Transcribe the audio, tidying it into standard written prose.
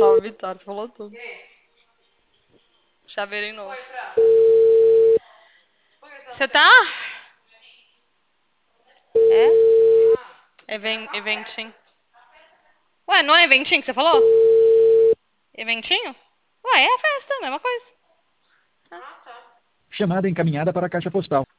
Nova Vitória, você falou tudo. Chaveirinho novo. Você tá? É? Eventinho. Ué, não é eventinho que você falou? Eventinho? Ué, é festa, mesma coisa. Chamada encaminhada para a caixa postal.